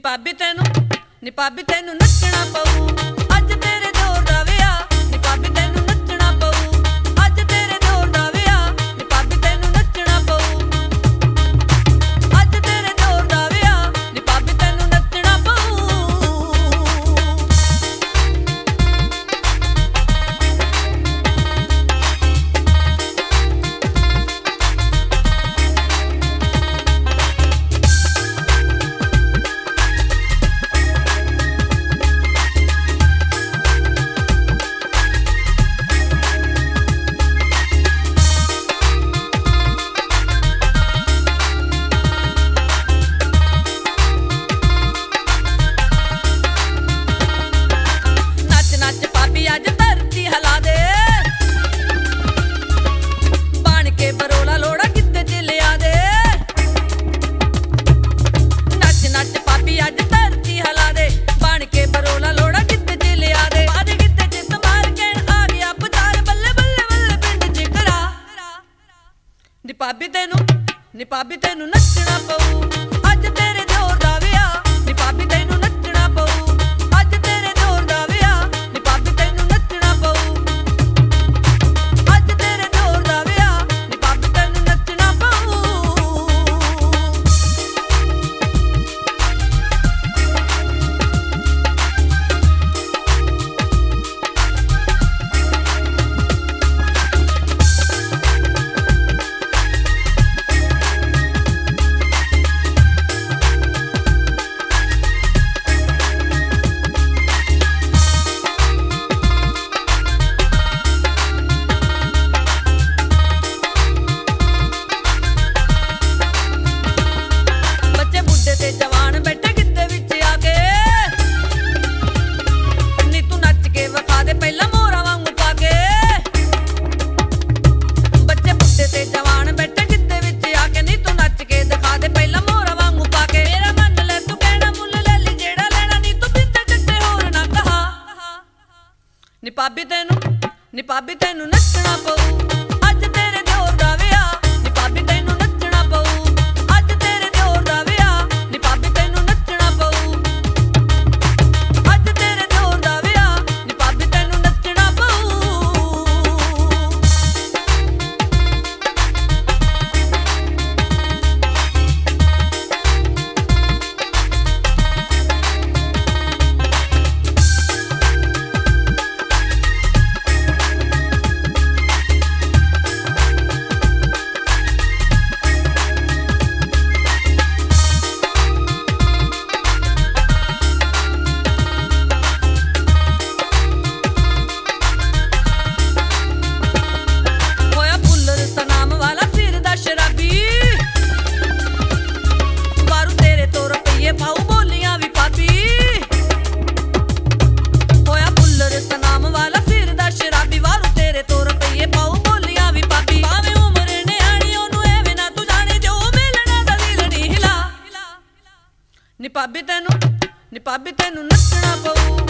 ਨੀ ਭਾਬੀ ਤੈਨੂੰ ਨੱਚਣਾ ਪਊ ਅੱਜ ਤੇਰੇ ਦਿਓਰ ਦਾ ਵਿਆਹ ਨੀ ਭਾਬੀ ਤੈਨੂੰ ਨੱਚਣਾ ਪਊ ਅੱਜ ਤੇਰੇ ਦਿਓਰ ਦਾ ਵਿਆਹ ਨੀ ਭਾਬੀ ਤੈਨੂੰ ਨੱਚਣਾ ਪਊ ਅੱਜ ਤੇਰੇ ਦਿਓਰ ਦਾ ਵਿਆਹ ਨੀ ਭਾਬੀ ਤੈਨੂੰ ਨੱਚਣਾ ਪਊ ਅੱਜ ਧਰਤੀ ਹਿਲਾ ਦੇ ਬਣ ਕੇ ਬਰੋਲਾ ਲੋੜਾ ਕਿੱਤੇ ਚ ਲਿਆ ਦੇ ਨੱਚ ਨੱਚ ਭਾਬੀ ਅੱਜ ਧਰਤੀ ਹਿਲਾ ਦੇ ਬਣ ਕੇ ਬਰੋਲਾ ਲੋੜਾ ਕਿੱਤੇ ਚ ਲਿਆ ਦੇ ਅੱਜ ਕਿੱਤੇ ਚ ਤਮਾਰ ਕਹਿਣ ਆ ਗਿਆ ਪੁੱਤਾਰ ਬੱਲੇ ਬੱਲੇ ਬੱਲੇ ਪਿੰਡ ਚ ਕਰਾ ਨੀ ਭਾਬੀ ਤੈਨੂੰ ਨੱਚਣਾ ਪਊ ਅੱਜ ਤੇਰੇ ਦਿਓਰ ਦਾ ਵਿਆਹ ਨੀ ਭਾਬੀ ਤੈਨੂੰ ਨੱਚਣਾ ਪਊ ਅੱਜ ਤੇਰੇ ਦਿਓਰ ਦਾ ਵਿਆਹ ਨੀ ਭਾਬੀ ਤੈਨੂੰ ਨੱਚਣਾ ਪਊ ਅੱਜ ਤੇਰੇ ਦਿਓਰ ਦਾ ਵਿਆਹ ਨੀ ਭਾਬੀ ਤੈਨੂੰ ਨੱਚਣਾ ਪਊ ਤੇ ਜਵਾਨ ਬੈਠੇ ਕਿੱਤੇ ਵਿੱਚ ਆ ਕੇ ਨੀ ਤੂੰ ਨੱਚ ਕੇ ਵਿਖਾ ਦੇ ਪਹਿਲਾਂ ਮੋਹਰਾਂ ਵਾਂਗੂ ਪਾ ਕੇ ਬੱਚੇ ਬੁੱਢੇ ਤੇ ਜਵਾਨ ਬੈਠੇ ਕਿੱਤੇ ਵਿੱਚ ਆ ਕੇ ਨੀ ਤੂੰ ਨੱਚ ਕੇ ਦਿਖਾ ਦੇ ਪਹਿਲਾਂ ਮੋਹਰਾਂ ਵਾਂਗੂ ਪਾ ਕੇ ਮੇਰਾ ਮੰਨ ਲੈ ਤੂੰ ਕਹਿਣਾ ਮੁੱਲ ਲੈ ਲਈ ਜਿਹੜਾ ਲੈਣਾ ਨੀ ਤੂੰ ਬਿੰਦੇ ਚੱਟੇ ਹੋਰ ਨਾ ਕਹਾ ਨੀ ਭਾਬੀ ਤੈਨੂੰ ਨੱਚਣਾ ਪਊ ਅੱਜ ਤੇਰੇ ਦਿਓਰ ਦਾ ਵਿਆਹ ਨੀ ਭਾਬੀ ਤੈਨੂੰ ਨੱਚਣਾ ਪਊ ਅੱਜ ਤੇਰੇ ਦਿਓਰ ਦਾ ਵਿਆਹ ਨੀ ਭਾਬੀ ਤੈਨੂੰ ਨੱਚਣਾ ਪਊ ਅੱਜ ਤੇਰੇ ਦਿਓਰ ਦਾ ਵਿਆਹ ਨੀ ਭਾਬੀ ਤੈਨੂੰ ਨੱਚਣਾ ਪਊ ਨੀ ਭਾਬੀ ਤੈਨੂੰ ਨੱਚਣਾ ਪਊ